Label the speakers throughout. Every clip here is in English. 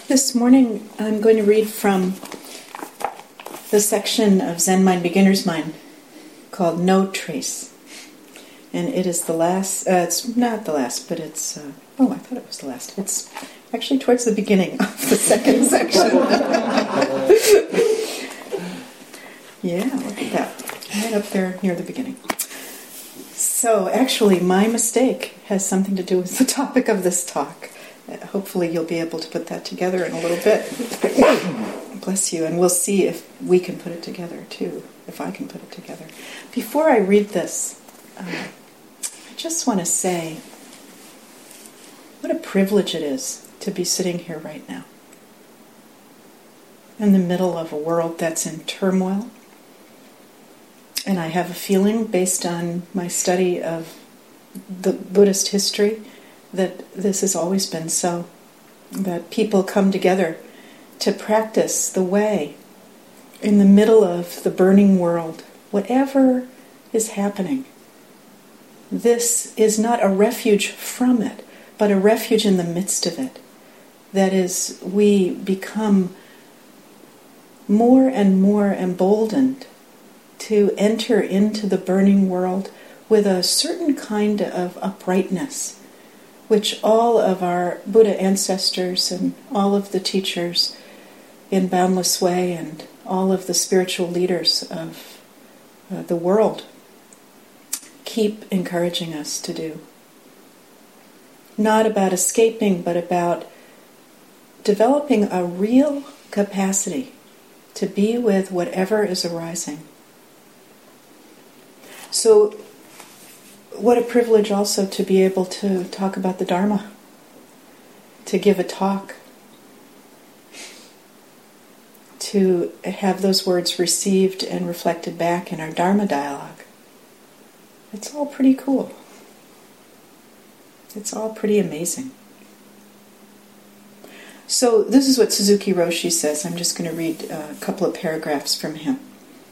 Speaker 1: This morning I'm going to read from the section of Zen Mind Beginner's Mind called No Trace. And it is the last, it's not the last, but it's, I thought it was the last. It's actually towards the beginning of the second section. Yeah, look at that. Right up there near the beginning. So actually my mistake has something to do with the topic of this talk. Hopefully you'll be able to put that together in a little bit. Bless you. And we'll see if we can put it together too, if I can put it together. Before I read this, I just want to say what a privilege it is to be sitting here right now in the middle of a world that's in turmoil. And I have a feeling, based on my study of the Buddhist history, that this has always been so. That people come together to practice the way in the middle of the burning world, whatever is happening. This is not a refuge from it, but a refuge in the midst of it. That is, we become more and more emboldened to enter into the burning world with a certain kind of uprightness, which all of our Buddha ancestors and all of the teachers in Boundless Way and all of the spiritual leaders of the world keep encouraging us to do. Not about escaping, but about developing a real capacity to be with whatever is arising. So, what a privilege also to be able to talk about the Dharma, to give a talk, to have those words received and reflected back in our Dharma dialogue. It's all pretty cool. It's all pretty amazing. So this is what Suzuki Roshi says. I'm just going to read a couple of paragraphs from him.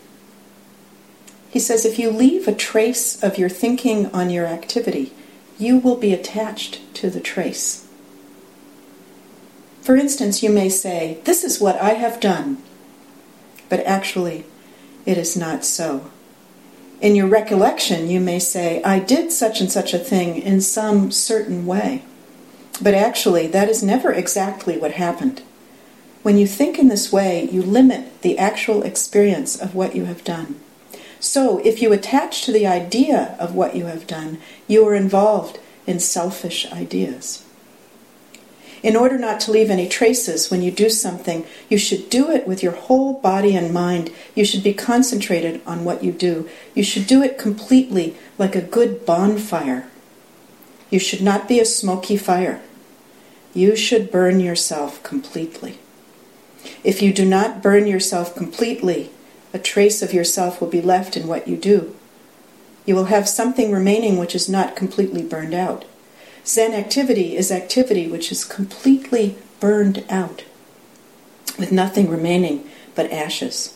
Speaker 1: He says, if you leave a trace of your thinking on your activity, you will be attached to the trace. For instance, you may say, this is what I have done. But actually, it is not so. In your recollection, you may say, I did such and such a thing in some certain way. But actually, that is never exactly what happened. When you think in this way, you limit the actual experience of what you have done. So, if you attach to the idea of what you have done, you are involved in selfish ideas. In order not to leave any traces when you do something, you should do it with your whole body and mind. You should be concentrated on what you do. You should do it completely, like a good bonfire. You should not be a smoky fire. You should burn yourself completely. If you do not burn yourself completely, a trace of yourself will be left in what you do. You will have something remaining which is not completely burned out. Zen activity is activity which is completely burned out, with nothing remaining but ashes.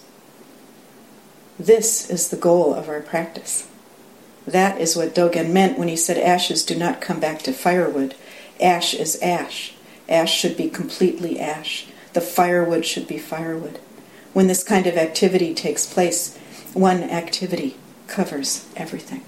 Speaker 1: This is the goal of our practice. That is what Dogen meant when he said ashes do not come back to firewood. Ash is ash. Ash should be completely ash. The firewood should be firewood. When this kind of activity takes place, one activity covers everything.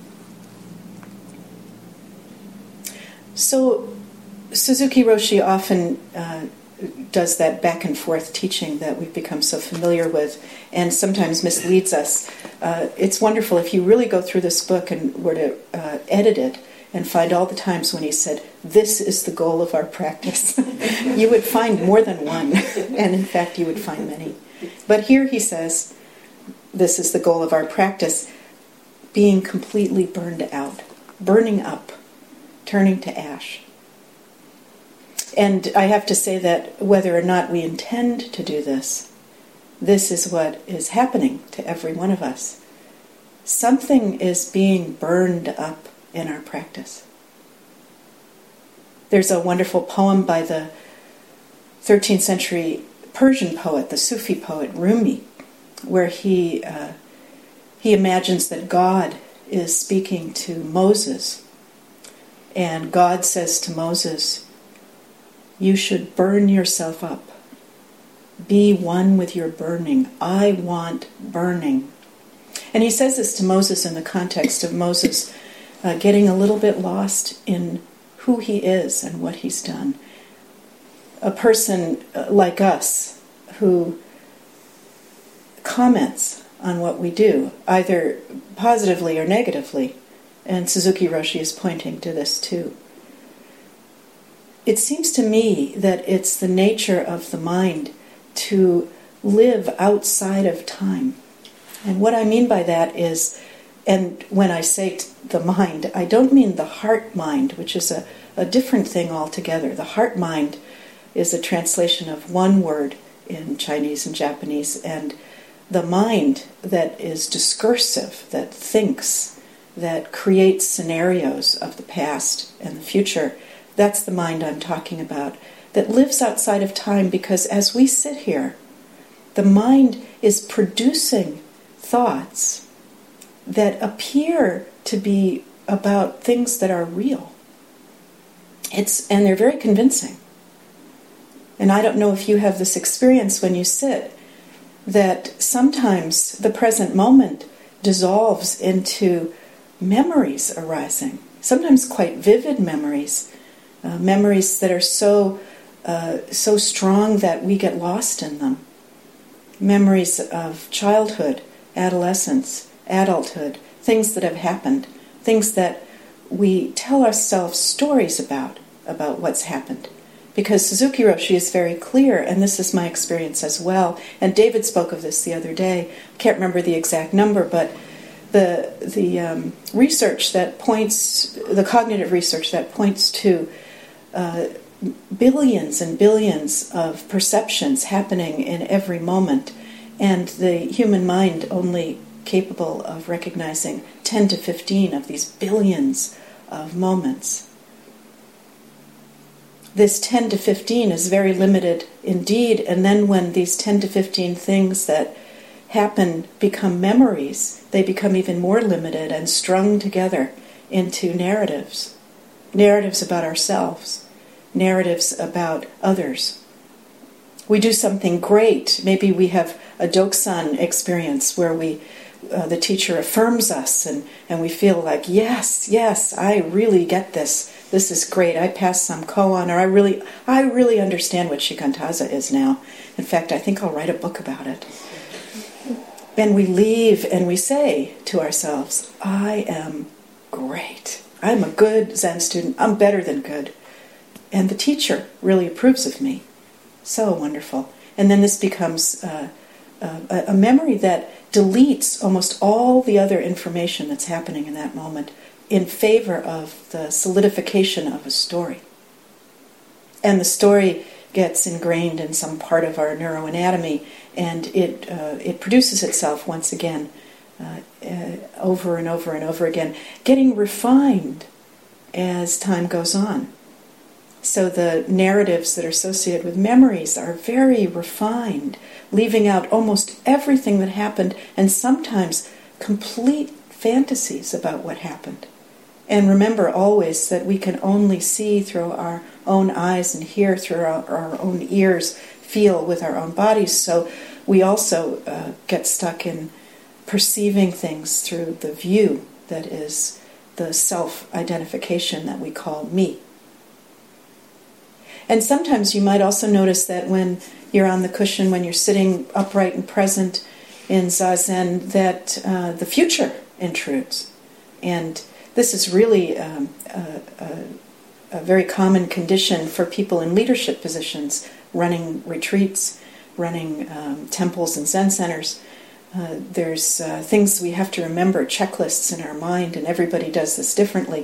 Speaker 1: So Suzuki Roshi often does that back and forth teaching that we've become so familiar with and sometimes misleads us. It's wonderful if you really go through this book and were to edit it and find all the times when he said, this is the goal of our practice. You would find more than one, and in fact you would find many. But here he says, this is the goal of our practice, being completely burned out, burning up, turning to ash. And I have to say that whether or not we intend to do this, this is what is happening to every one of us. Something is being burned up in our practice. There's a wonderful poem by the 13th century Persian poet, the Sufi poet Rumi, where he imagines that God is speaking to Moses, and God says to Moses, you should burn yourself up. Be one with your burning. I want burning. And he says this to Moses in the context of Moses getting a little bit lost in who he is and what he's done. A person like us who comments on what we do, either positively or negatively, and Suzuki Roshi is pointing to this too. It seems to me that it's the nature of the mind to live outside of time. And what I mean by that is, and when I say the mind, I don't mean the heart mind, which is a different thing altogether. The heart mind is a translation of one word in Chinese and Japanese, and the mind that is discursive, that thinks, that creates scenarios of the past and the future, that's the mind I'm talking about, that lives outside of time, because as we sit here, the mind is producing thoughts that appear to be about things that are real. And they're very convincing. And I don't know if you have this experience when you sit, that sometimes the present moment dissolves into memories arising, sometimes quite vivid memories, memories that are so strong that we get lost in them. Memories of childhood, adolescence, adulthood, things that have happened, things that we tell ourselves stories about what's happened. Because Suzuki Roshi is very clear, and this is my experience as well, and David spoke of this the other day. I can't remember the exact number, but the research that points, the cognitive research that points to billions and billions of perceptions happening in every moment, and the human mind only capable of recognizing 10 to 15 of these billions of moments. This 10 to 15 is very limited indeed, and then when these 10 to 15 things that happen become memories, they become even more limited and strung together into narratives. Narratives about ourselves, narratives about others. We do something great. Maybe we have a Doksan experience where the teacher affirms us and we feel like, yes, I really get this. This is great. I passed some koan, or I really understand what shikantaza is now. In fact, I think I'll write a book about it. And we leave and we say to ourselves, I am great. I'm a good Zen student. I'm better than good. And the teacher really approves of me. So wonderful. And then this becomes a memory that deletes almost all the other information that's happening in that moment in favor of the solidification of a story. And the story gets ingrained in some part of our neuroanatomy, and it produces itself once again, over and over and over again, getting refined as time goes on. So the narratives that are associated with memories are very refined, leaving out almost everything that happened, and sometimes complete fantasies about what happened. And remember always that we can only see through our own eyes and hear through our own ears, feel with our own bodies. So we also get stuck in perceiving things through the view that is the self-identification that we call me. And sometimes you might also notice that when you're on the cushion, when you're sitting upright and present in Zazen, that the future intrudes. And this is really a very common condition for people in leadership positions, running retreats, running temples and Zen centers. There's things we have to remember, checklists in our mind, and everybody does this differently.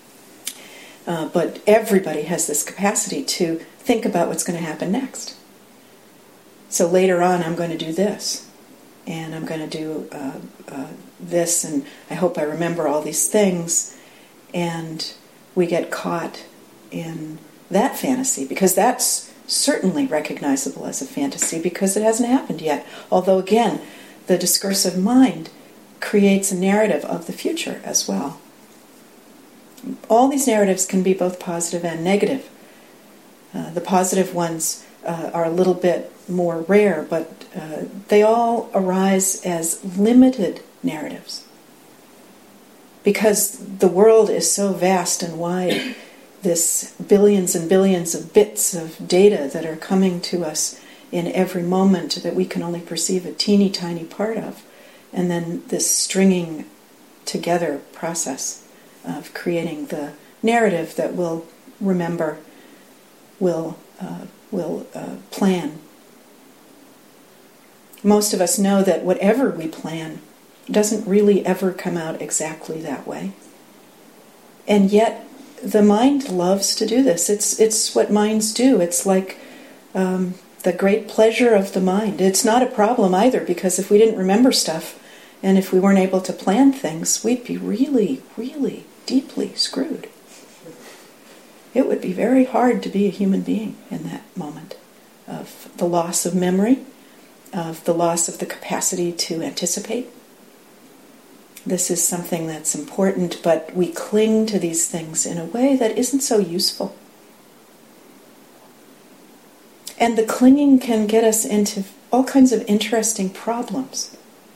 Speaker 1: But everybody has this capacity to think about what's going to happen next. So later on, I'm going to do this, and I'm going to do this, and I hope I remember all these things. And we get caught in that fantasy, because that's certainly recognizable as a fantasy because it hasn't happened yet. Although, again, the discursive mind creates a narrative of the future as well. All these narratives can be both positive and negative. The positive ones are a little bit more rare, but they all arise as limited narratives. Because the world is so vast and wide, this billions and billions of bits of data that are coming to us in every moment that we can only perceive a teeny tiny part of, and then this stringing together process of creating the narrative that we'll remember, will plan. Most of us know that whatever we plan doesn't really ever come out exactly that way. And yet, the mind loves to do this. It's what minds do. It's like the great pleasure of the mind. It's not a problem either, because if we didn't remember stuff, and if we weren't able to plan things, we'd be really, really deeply screwed. It would be very hard to be a human being in that moment of the loss of memory, of the loss of the capacity to anticipate. This is something that's important, but we cling to these things in a way that isn't so useful. And the clinging can get us into all kinds of interesting problems.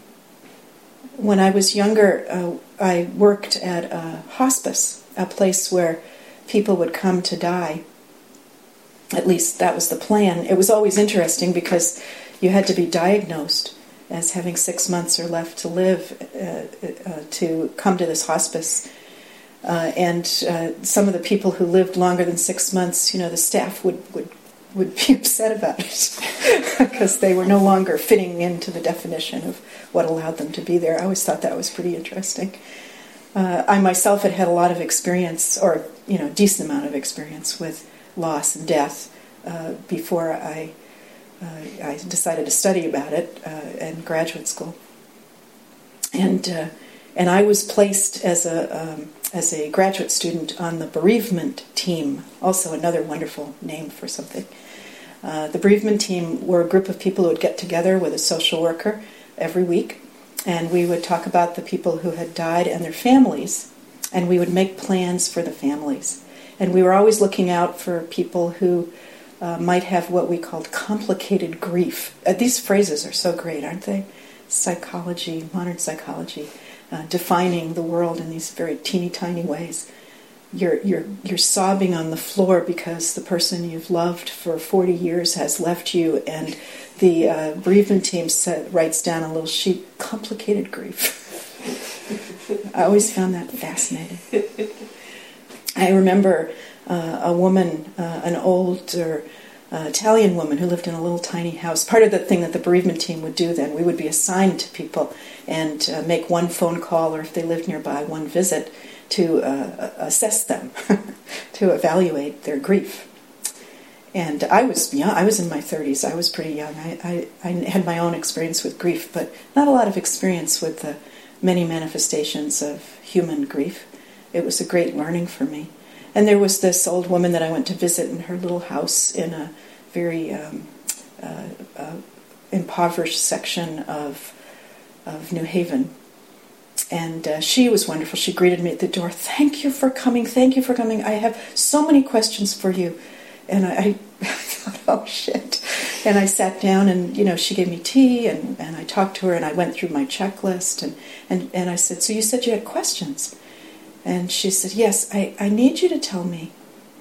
Speaker 1: When I was younger, I worked at a hospice, a place where people would come to die. At least that was the plan. It was always interesting because you had to be diagnosed as having 6 months or left to live to come to this hospice. And some of the people who lived longer than 6 months, the staff would be upset about it because they were no longer fitting into the definition of what allowed them to be there. I always thought that was pretty interesting. I myself had a lot of experience, or decent amount of experience with loss and death before I decided to study about it in graduate school. And I was placed as a graduate student on the bereavement team, also another wonderful name for something. The bereavement team were a group of people who would get together with a social worker every week, and we would talk about the people who had died and their families, and we would make plans for the families. And we were always looking out for people who might have what we called complicated grief. These phrases are so great, aren't they? Psychology, modern psychology, defining the world in these very teeny tiny ways. You're sobbing on the floor because the person you've loved for 40 years has left you, and the bereavement team writes down a little sheet, complicated grief. I always found that fascinating. I remember a woman, an older Italian woman who lived in a little tiny house. Part of the thing that the bereavement team would do then, we would be assigned to people and make one phone call, or if they lived nearby, one visit to assess them, to evaluate their grief. And I was in my 30s. I was pretty young. I had my own experience with grief, but not a lot of experience with the many manifestations of human grief. It was a great learning for me. And there was this old woman that I went to visit in her little house in a very impoverished section of New Haven. And she was wonderful. She greeted me at the door. Thank you for coming. Thank you for coming. I have so many questions for you. And I thought, oh, shit. And I sat down and, she gave me tea and I talked to her and I went through my checklist. And I said, so you said you had questions? And she said, yes, I need you to tell me,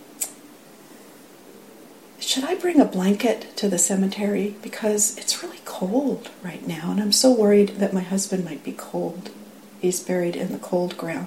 Speaker 1: should I bring a blanket to the cemetery? Because it's really cold right now, and I'm so worried that my husband might be cold. He's buried in the cold ground.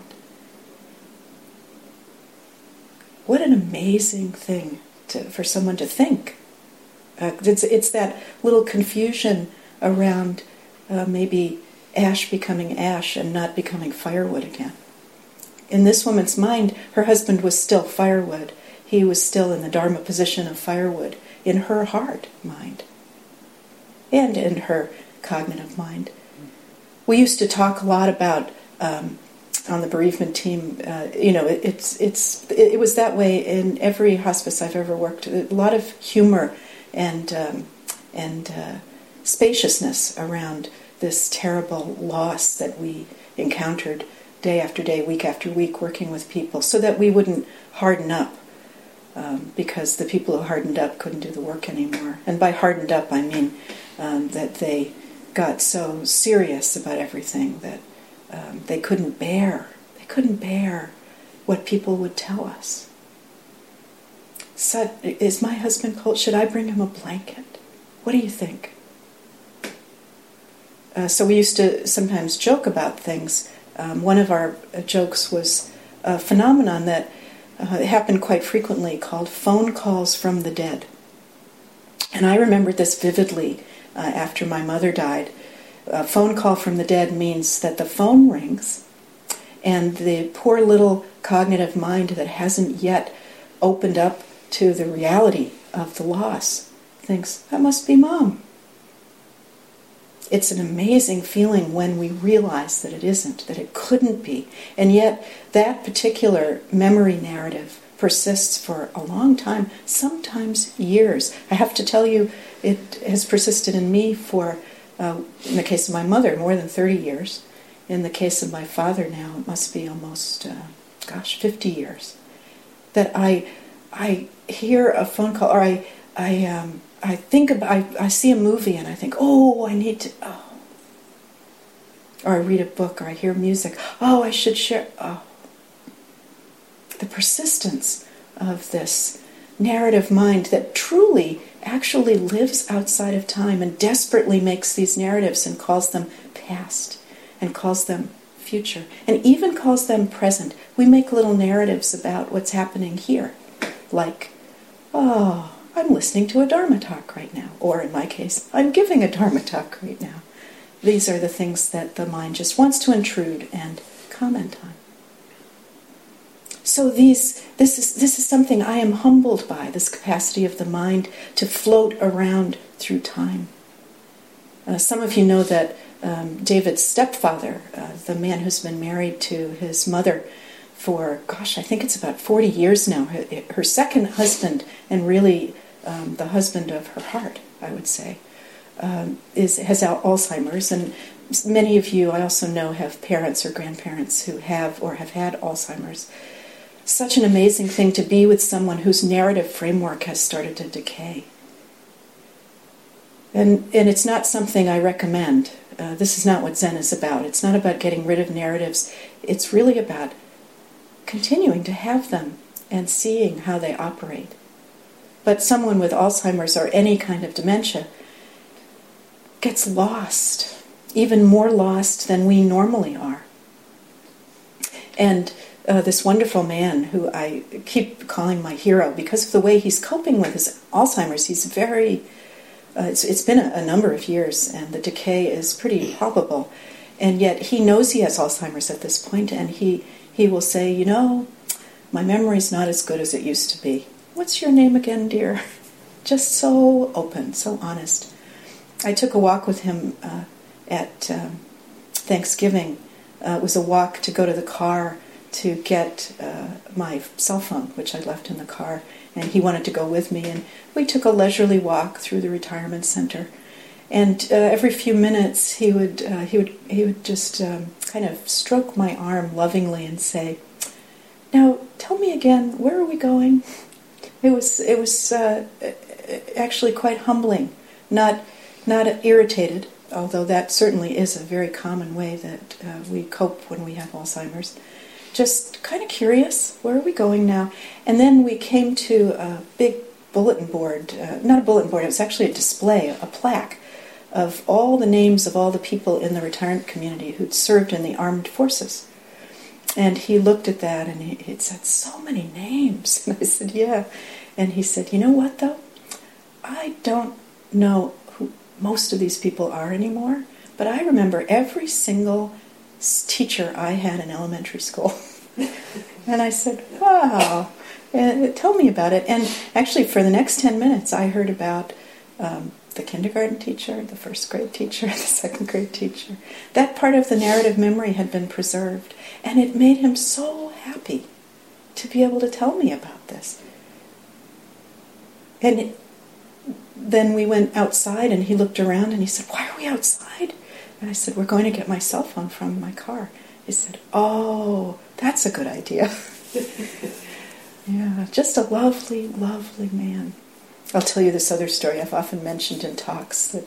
Speaker 1: What an amazing thing for someone to think. It's that little confusion around maybe ash becoming ash and not becoming firewood again. In this woman's mind, her husband was still firewood. He was still in the Dharma position of firewood in her heart mind and in her cognitive mind. We used to talk a lot about on the bereavement team. It was that way in every hospice I've ever worked. A lot of humor and spaciousness around this terrible loss that we encountered day after day, week after week, working with people, so that we wouldn't harden up because the people who hardened up couldn't do the work anymore. And by hardened up, I mean that they got so serious about everything that they couldn't bear what people would tell us. So, is my husband cold? Should I bring him a blanket? What do you think? So we used to sometimes joke about things. One of our jokes was a phenomenon that happened quite frequently called phone calls from the dead. And I remembered this vividly after my mother died. A phone call from the dead means that the phone rings and the poor little cognitive mind that hasn't yet opened up to the reality of the loss thinks, that must be Mom. It's an amazing feeling when we realize that it isn't, that it couldn't be. And yet that particular memory narrative persists for a long time, sometimes years. I have to tell you, it has persisted in me for, in the case of my mother, more than 30 years. In the case of my father now, it must be almost, 50 years. That I hear a phone call, or I think about, I see a movie and I think, oh, I need to, oh. Or I read a book, or I hear music, oh, I should share, oh. The persistence of this narrative mind that truly actually lives outside of time and desperately makes these narratives and calls them past and calls them future and even calls them present. We make little narratives about what's happening here, like, oh, I'm listening to a Dharma talk right now, or in my case, I'm giving a Dharma talk right now. These are the things that the mind just wants to intrude and comment on. So this is something I am humbled by, this capacity of the mind to float around through time. Some of you know that David's stepfather, the man who's been married to his mother for, I think it's about 40 years now, her second husband, and really the husband of her heart, I would say, has Alzheimer's. And many of you, I also know, have parents or grandparents who have or have had Alzheimer's. Such an amazing thing to be with someone whose narrative framework has started to decay. And it's not something I recommend. This is not what Zen is about. It's not about getting rid of narratives. It's really about continuing to have them and seeing how they operate. But someone with Alzheimer's or any kind of dementia gets lost, even more lost than we normally are. And this wonderful man, who I keep calling my hero because of the way he's coping with his Alzheimer's, he's very... It's been a number of years, and the decay is pretty palpable. And yet he knows he has Alzheimer's at this point, and he will say, you know, my memory's not as good as it used to be. What's your name again, dear? Just so open, so honest. I took a walk with him at Thanksgiving. It was a walk to go to the car to get my cell phone, which I left in the car, and he wanted to go with me, and we took a leisurely walk through the retirement center. And every few minutes, he would just kind of stroke my arm lovingly and say, "Now, tell me again, where are we going?" It was actually quite humbling, not irritated, although that certainly is a very common way that we cope when we have Alzheimer's. Just kind of curious, where are we going now? And then we came to a big bulletin board, not a bulletin board, it was actually a display, a plaque of all the names of all the people in the retirement community who'd served in the armed forces. And he looked at that and he said, "So many names." And I said, "Yeah." And he said, "You know what, though? I don't know who most of these people are anymore, but I remember every single teacher I had in elementary school." And I said, "Wow, tell me about it." And actually for the next 10 minutes I heard about the kindergarten teacher, the first grade teacher, the second grade teacher. That part of the narrative memory had been preserved, and it made him so happy to be able to tell me about this. And then we went outside and he looked around and he said, "Why are we outside?" And I said, "We're going to get my cell phone from my car." He said, "Oh, that's a good idea." Yeah, just a lovely, lovely man. I'll tell you this other story I've often mentioned in talks, that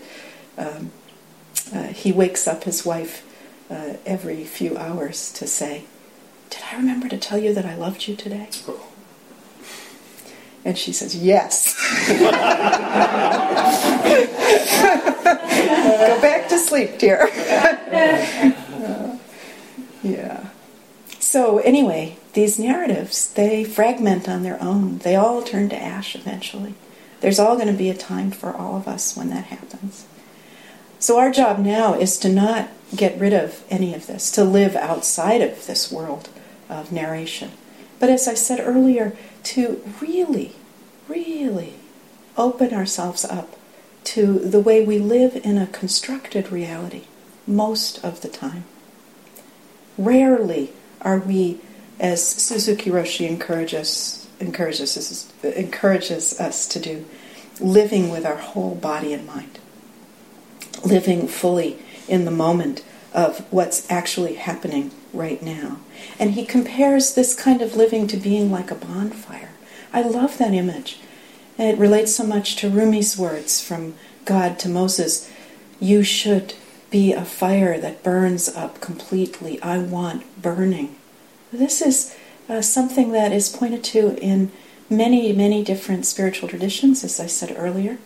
Speaker 1: he wakes up his wife every few hours to say, "Did I remember to tell you that I loved you today?" And she says, "Yes." Go back to sleep, dear. Yeah. So anyway, these narratives, they fragment on their own. They all turn to ash eventually. There's all going to be a time for all of us when that happens. So our job now is to not get rid of any of this, to live outside of this world of narration. But as I said earlier, to really, really open ourselves up to the way we live in a constructed reality most of the time. Rarely are we, as Suzuki Roshi encourages us to do, living with our whole body and mind, living fully in the moment of what's actually happening right now. And he compares this kind of living to being like a bonfire. I love that image. And it relates so much to Rumi's words from God to Moses. You should be a fire that burns up completely. I want burning. This is something that is pointed to in many, many different spiritual traditions, as I said earlier.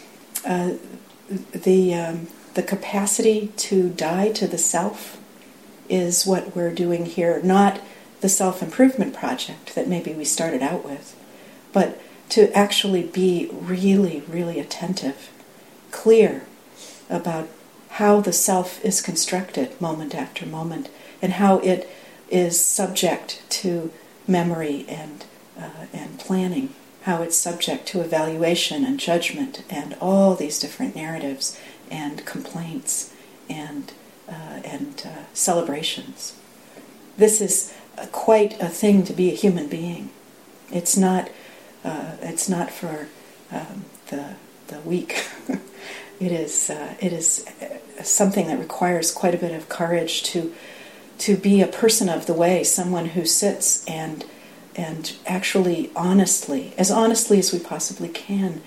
Speaker 1: The capacity to die to the self is what we're doing here, not the self-improvement project that maybe we started out with, but to actually be really, really attentive, clear about how the self is constructed moment after moment, and how it is subject to memory and planning, how it's subject to evaluation and judgment and all these different narratives and complaints and celebrations. This is quite a thing to be a human being. It's not for the weak. It is something that requires quite a bit of courage to be a person of the way, someone who sits and actually honestly as we possibly can,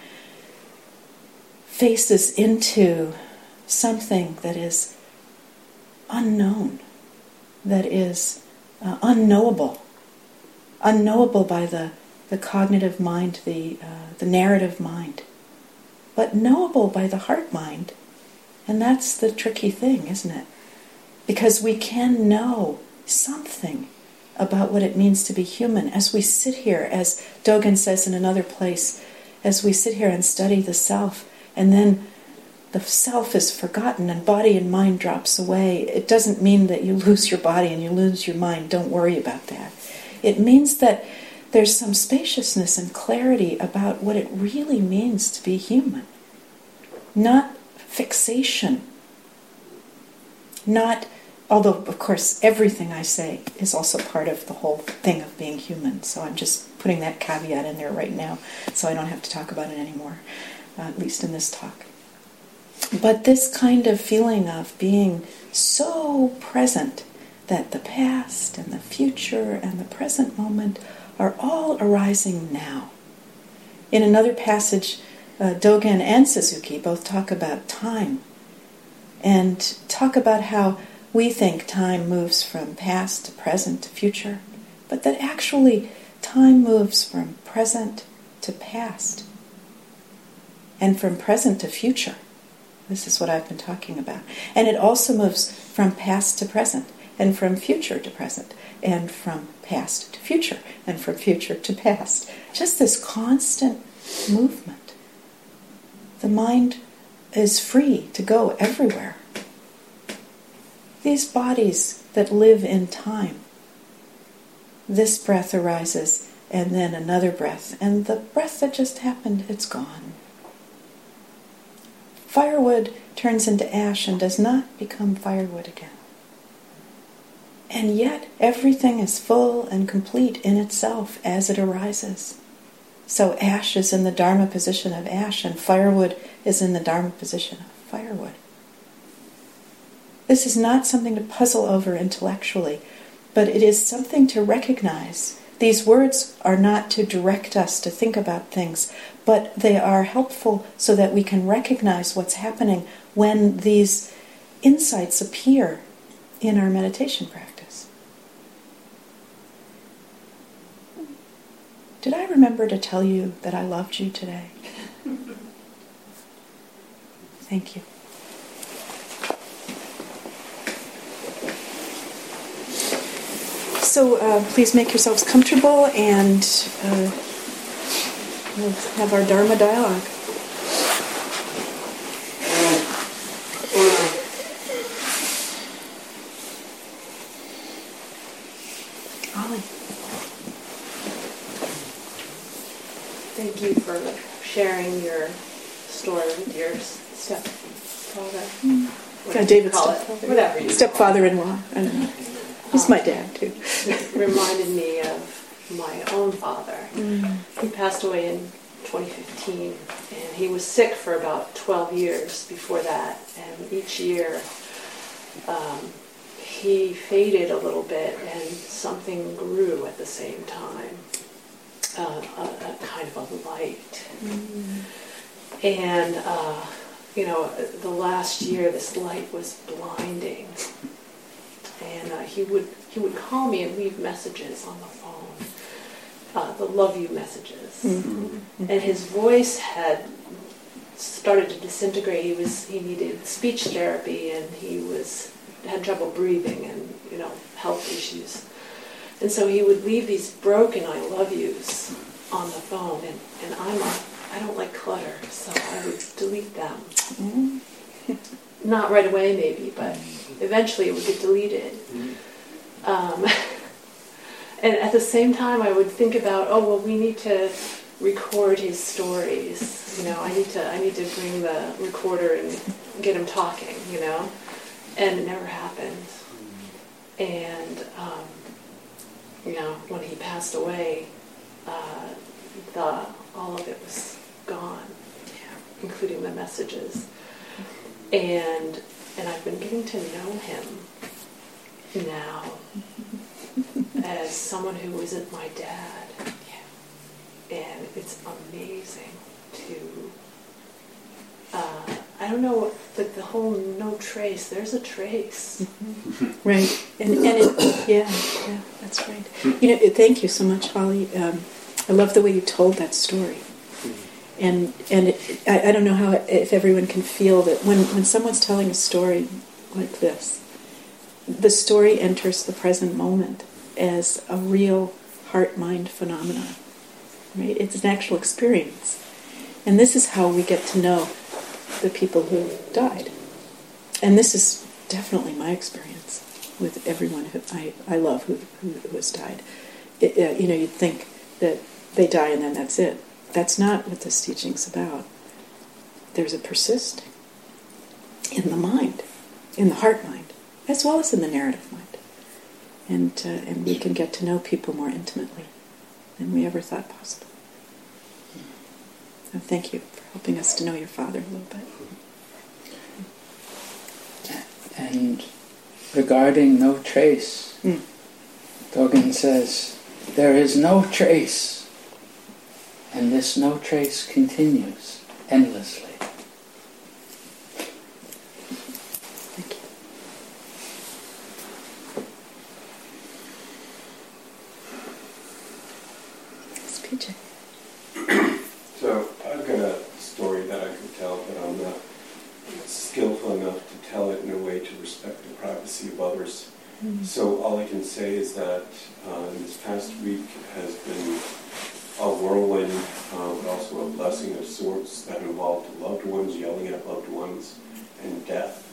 Speaker 1: faces into something that is unknown, that is unknowable by the cognitive mind, the narrative mind, but knowable by the heart mind. And that's the tricky thing, isn't it? Because we can know something about what it means to be human as we sit here, as Dogen says in another place, as we sit here and study the self, and then the self is forgotten and body and mind drops away. It doesn't mean that you lose your body and you lose your mind. Don't worry about that. It means that there's some spaciousness and clarity about what it really means to be human. Not fixation. Not, although of course everything I say is also part of the whole thing of being human, so I'm just putting that caveat in there right now so I don't have to talk about it anymore, at least in this talk. But this kind of feeling of being so present that the past and the future and the present moment are all arising now. In another passage, Dogen and Suzuki both talk about time and talk about how we think time moves from past to present to future, but that actually time moves from present to past and from present to future. This is what I've been talking about. And it also moves from past to present, and from future to present, and from past to future, and from future to past. Just this constant movement. The mind is free to go everywhere. These bodies that live in time, this breath arises, and then another breath, and the breath that just happened, it's gone. Firewood turns into ash and does not become firewood again. And yet everything is full and complete in itself as it arises. So ash is in the Dharma position of ash, and firewood is in the Dharma position of firewood. This is not something to puzzle over intellectually, but it is something to recognize These words are not to direct us to think about things, but they are helpful so that we can recognize what's happening when these insights appear in our meditation practice. Did I remember to tell you that I loved you today? Thank you. So please make yourselves comfortable, and we'll have our Dharma dialogue. Ollie.
Speaker 2: Thank you for sharing your story with your stepfather.
Speaker 1: David
Speaker 2: stepfather. Whatever you
Speaker 1: stepfather-in-law. I don't know. He's my dad, too.
Speaker 2: It reminded me of my own father. He passed away in 2015, and he was sick for about 12 years before that. And each year, he faded a little bit, and something grew at the same time, a kind of a light. And, the last year, this light was blinding. And he would call me and leave messages on the phone, the love you messages. And his voice had started to disintegrate. He needed speech therapy, and he had trouble breathing, and health issues. And so he would leave these broken I love yous on the phone, and I don't like clutter, so I would delete them. Not right away, maybe, but eventually it would get deleted. And at the same time, I would think about, we need to record his stories. I need to bring the recorder and get him talking. And it never happened. And when he passed away, all of it was gone, including the messages. And I've been getting to know him now as someone who isn't my dad. And it's amazing to, I don't know, the whole no trace, there's a trace.
Speaker 1: Right. And that's right. Thank you so much, Holly. I love the way you told that story. And I don't know if everyone can feel that when someone's telling a story like this, the story enters the present moment as a real heart-mind phenomenon. Right? It's an actual experience. And this is how we get to know the people who died. And this is definitely my experience with everyone who I love who has died. You'd think that they die and then that's it. That's not what this teaching's about. There's a persisting in the mind, in the heart mind, as well as in the narrative mind. And we can get to know people more intimately than we ever thought possible. So thank you for helping us to know your father a little bit.
Speaker 3: And regarding no trace, Dogen says, there is no trace. And this no trace continues endlessly.
Speaker 1: Thank you. It's PJ.
Speaker 4: So I've got a story that I could tell, but I'm not skillful enough to tell it in a way to respect the privacy of others. So all I can say is that this past week has been a whirlwind, but also a blessing of sorts that involved loved ones yelling at loved ones, and death,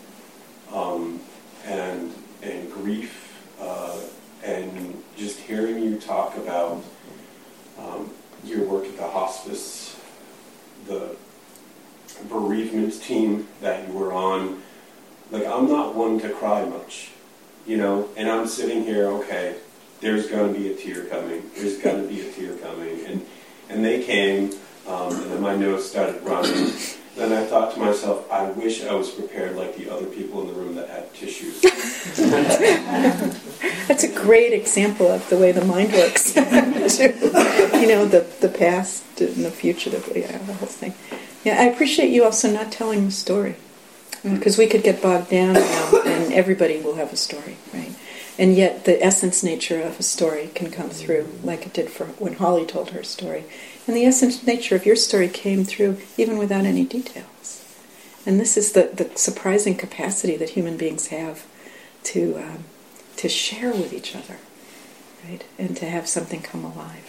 Speaker 4: and grief, and just hearing you talk about your work at the hospice, the bereavement team that you were on. Like, I'm not one to cry much, and I'm sitting here, okay, there's going to be a tear coming. There's going to be a tear coming. And they came, and then my nose started running. then I thought to myself, I wish I was prepared like the other people in the room that had tissues.
Speaker 1: That's a great example of the way the mind works. The past and the future, the whole thing. Yeah, I appreciate you also not telling the story, because we could get bogged down now, and everybody will have a story, right? And yet the essence nature of a story can come through, like it did for when Holly told her story. And the essence nature of your story came through even without any details. And this is the surprising capacity that human beings have to share with each other, right? And to have something come alive.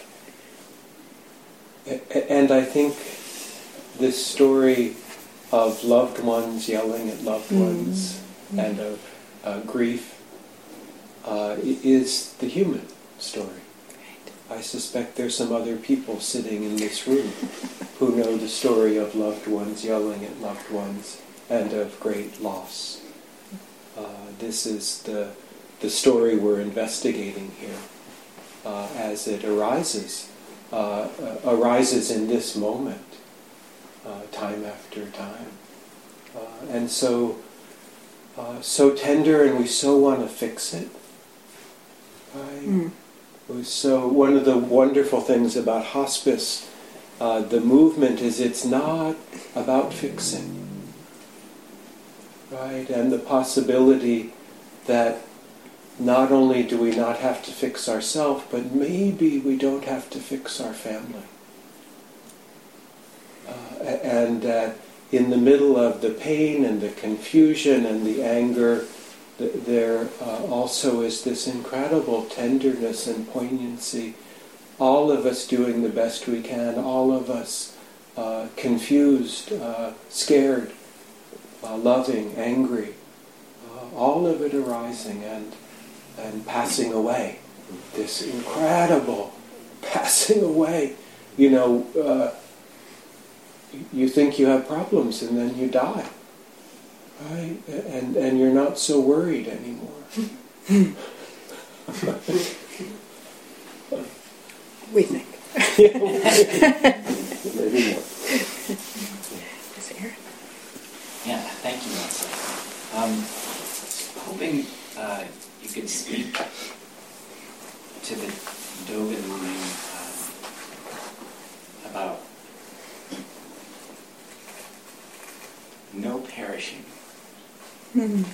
Speaker 5: And I think this story of loved ones yelling at loved ones and of grief is the human story. I suspect there's some other people sitting in this room who know the story of loved ones yelling at loved ones and of great loss. This is the story we're investigating here as it arises in this moment, time after time. And so tender, and we so want to fix it. Right? So one of the wonderful things about hospice, the movement, is it's not about fixing, right? And the possibility that not only do we not have to fix ourselves, but maybe we don't have to fix our family. And that in the middle of the pain and the confusion and the anger, there also is this incredible tenderness and poignancy. All of us doing the best we can, all of us confused, scared, loving, angry, all of it arising and passing away. This incredible passing away. You think you have problems and then you die. Right? And you're not so worried anymore.
Speaker 1: We think.
Speaker 5: Maybe more.
Speaker 1: Is it Aaron?
Speaker 6: Yeah, thank you, Nancy. Hoping you could speak to the Dogen line about no perishing. And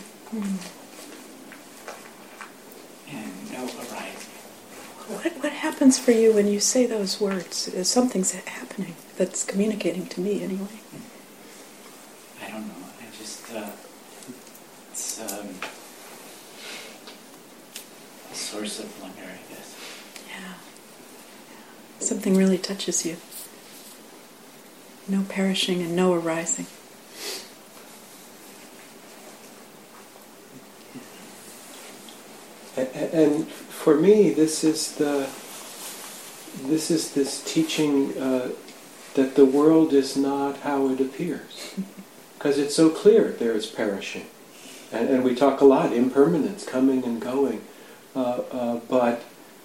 Speaker 6: no arising.
Speaker 1: What happens for you when you say those words? Something's happening that's communicating to me anyway.
Speaker 6: I don't know. I just it's a source of wonder, I guess.
Speaker 1: Yeah. Something really touches you. No perishing and no arising.
Speaker 5: And for me, this is this teaching that the world is not how it appears, because it's so clear there is perishing, and we talk a lot impermanence, coming and going, but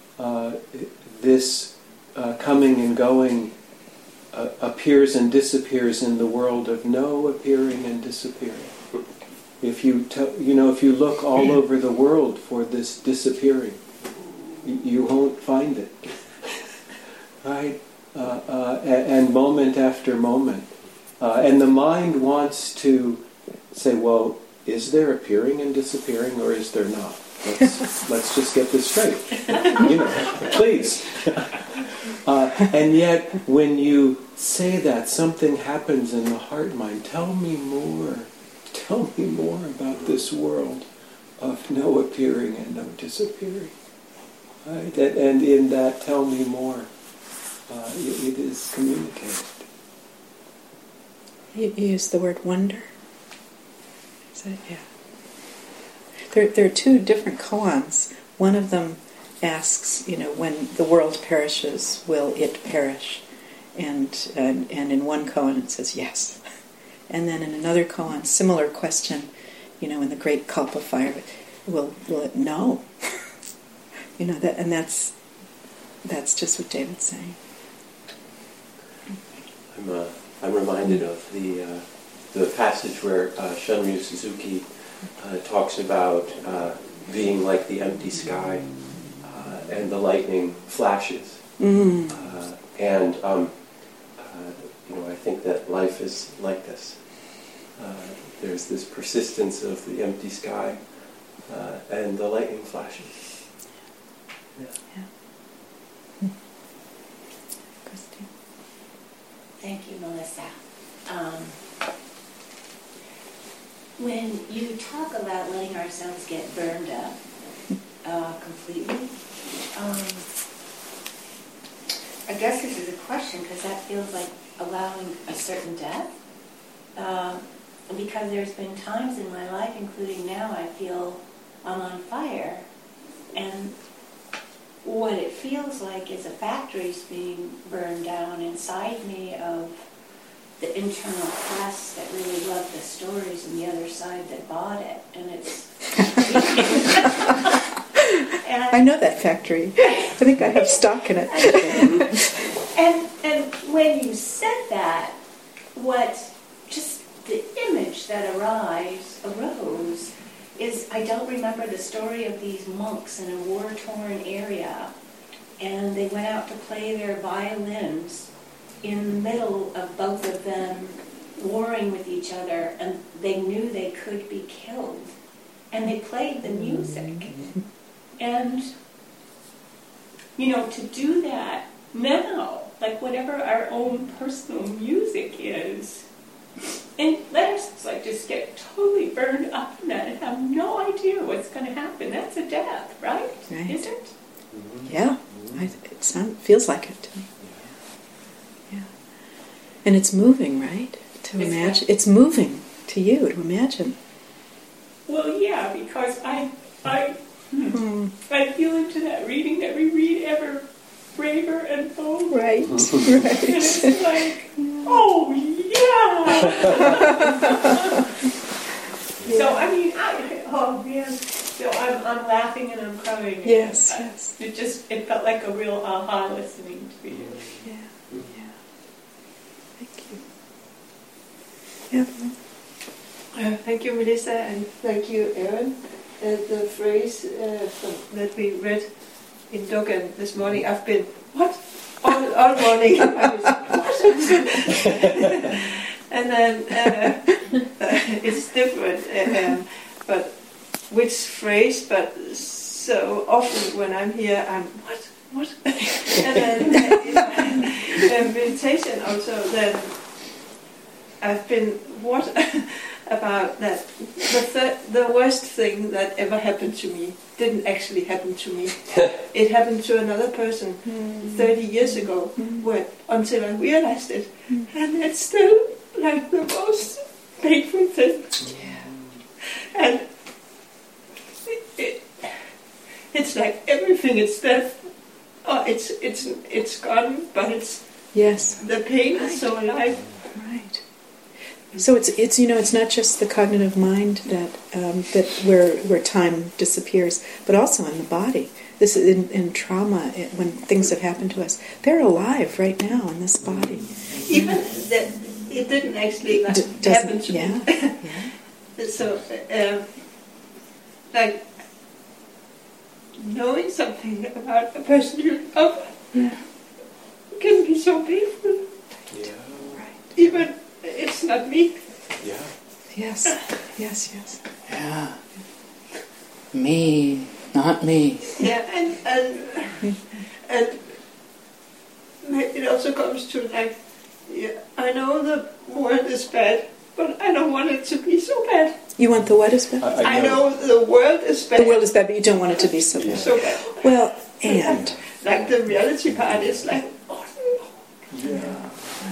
Speaker 5: this coming and going appears and disappears in the world of no appearing and disappearing. If you look all over the world for this disappearing, you won't find it, right? And moment after moment, and the mind wants to say, well, is there appearing and disappearing, or is there not? Let's just get this straight, please. And yet, when you say that, something happens in the heart mind. Tell me more. Tell me more about this world of no appearing and no disappearing. Right? And in that, tell me more. It is communicated.
Speaker 1: You use the word wonder. Is that, yeah. There are two different koans. One of them asks, when the world perishes, will it perish? And in one koan it says yes. And then in another koan, similar question, in the great Kalpa fire, will it no? And that's just what David's saying.
Speaker 7: I'm reminded of the
Speaker 5: the passage where Shunryu Suzuki talks about being like the empty sky and the lightning flashes. And I think that life is like this. There's this persistence of the empty sky and the lightning flashes.
Speaker 1: Christine.
Speaker 7: Thank you, Melissa. When you talk about letting ourselves get burned up completely, I guess this is a question because that feels like allowing a certain death. Because there's been times in my life, including now, I feel I'm on fire. And what it feels like is a factory's being burned down inside me of the internal press that really loved the stories and the other side that bought it. And it's...
Speaker 1: and I know that factory. I think I have stock in it.
Speaker 7: and when you said that, just the image that arose is, I don't remember the story of these monks in a war-torn area, and they went out to play their violins in the middle of both of them warring with each other, and they knew they could be killed. And they played the music. And, to do that now, like whatever our own personal music is, and let us just get totally burned up in that and have no idea what's going to happen. That's a death, right? Is it?
Speaker 1: Yeah, it feels like it to me. Yeah, and it's moving, right? To imagine, it's moving to you to imagine.
Speaker 7: Well, yeah, because I feel into that reading that we read ever braver and bolder.
Speaker 1: Right.
Speaker 7: And it's like, oh yeah. So So I'm laughing and I'm crying.
Speaker 1: Yes.
Speaker 7: It felt like a real aha listening to you.
Speaker 1: Yeah. Thank you. Yeah.
Speaker 8: Thank you, Melissa, and thank you, Aaron. The phrase that we read in Dogen this morning, I've been, what? All morning. I was, what? And then it's different, but which phrase, but so often when I'm here, I'm, what? And then in meditation also, then I've been, what? About that the worst thing that ever happened to me didn't actually happen to me. It happened to another person 30 years ago until I realized it. And it's still like the most painful thing. And it's like everything is death. It's gone, but it's the pain is so alive.
Speaker 1: Right. So it's it's not just the cognitive mind that where time disappears, but also in the body. This is in trauma, when things have happened to us, they're alive right now in this body.
Speaker 8: Even that it didn't actually happen to me. So like knowing something about a person you love can be so painful.
Speaker 5: Yeah.
Speaker 1: Right.
Speaker 8: Even it's not me.
Speaker 5: Yeah.
Speaker 1: Yes.
Speaker 3: Yeah. Me, not me.
Speaker 8: Yeah, and it also comes to like, I know the world is bad, but I don't want it to be so bad.
Speaker 1: You want the what is bad?
Speaker 8: I know the world is bad.
Speaker 1: The world is bad, but you don't want it to be so bad.
Speaker 8: So bad.
Speaker 1: Well, and
Speaker 8: like the reality part is like, oh no.
Speaker 5: Yeah.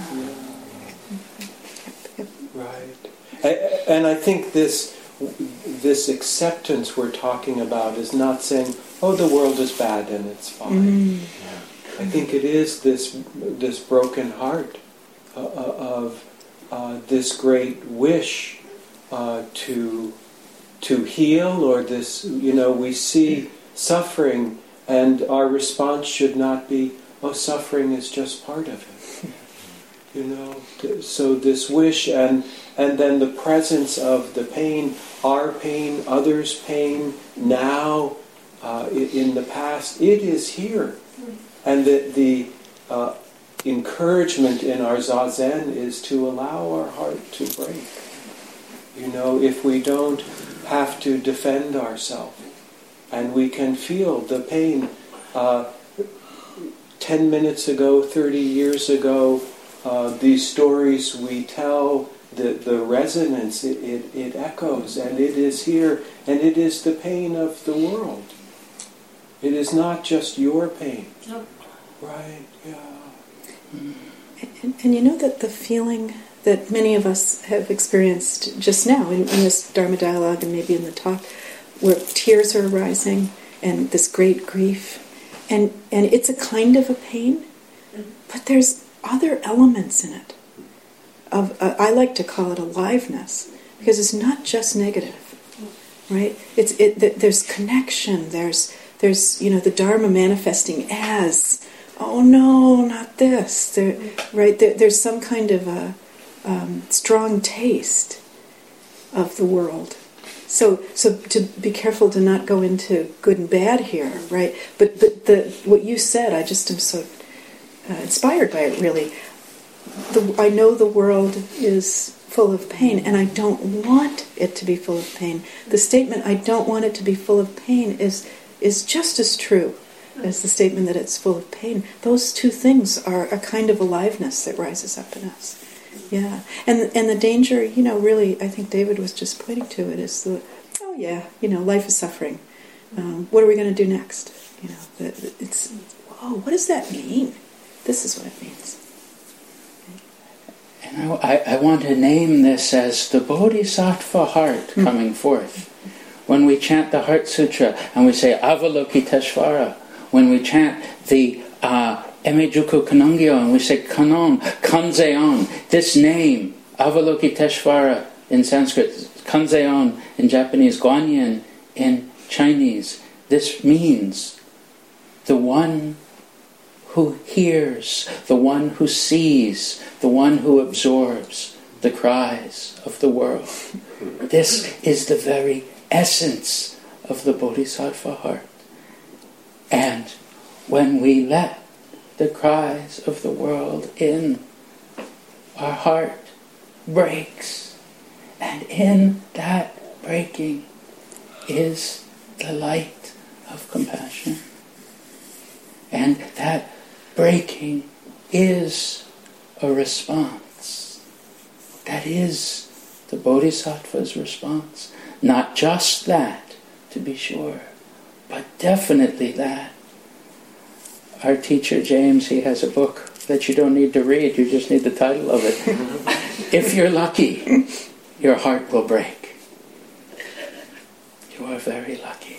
Speaker 5: Right. And I think this acceptance we're talking about is not saying, oh, the world is bad and it's fine. I think it is this broken heart of this great wish to heal, or this, we see suffering, and our response should not be, oh, suffering is just part of it. So this wish and then the presence of the pain, our pain, others' pain, now, in the past, it is here. And the encouragement in our Zazen is to allow our heart to break. If we don't have to defend ourselves, and we can feel the pain. 10 minutes ago, 30 years ago, these stories we tell, the resonance, it echoes, and it is here, and it is the pain of the world. It is not just your pain.
Speaker 8: No.
Speaker 5: Right, yeah.
Speaker 1: And you know that the feeling that many of us have experienced just now in this Dharma dialogue and maybe in the talk, where tears are arising and this great grief, and it's a kind of a pain, but there's other elements in it. I like to call it aliveness, because it's not just negative, right? There's connection. There's the Dharma manifesting as, oh no, not this. There's some kind of a strong taste of the world. So to be careful to not go into good and bad here, right? But what you said, I just am so inspired by it, really. I know the world is full of pain, and I don't want it to be full of pain. The statement, I don't want it to be full of pain, is just as true as the statement that it's full of pain. Those two things are a kind of aliveness that rises up in us. Yeah, and the danger, really, I think David was just pointing to it, is life is suffering. What are we going to do next? What does that mean? This is what it means.
Speaker 3: And I want to name this as the Bodhisattva heart coming forth. When we chant the Heart Sutra and we say Avalokiteshvara, when we chant the Emejuku Kanongyo and we say Kanon, Kanzeon, this name, Avalokiteshvara in Sanskrit, Kanzeon in Japanese, Guanyin in Chinese, this means the one who hears, the one who sees, the one who absorbs the cries of the world. This is the very essence of the Bodhisattva heart. And when we let the cries of the world in, our heart breaks. And in that breaking is the light of compassion. And that breaking is a response. That is the Bodhisattva's response. Not just that, to be sure, but definitely that. Our teacher, James, he has a book that you don't need to read, you just need the title of it. If you're lucky, your heart will break. You are very lucky.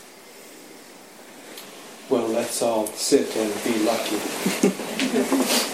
Speaker 5: Well, let's all sit and be lucky.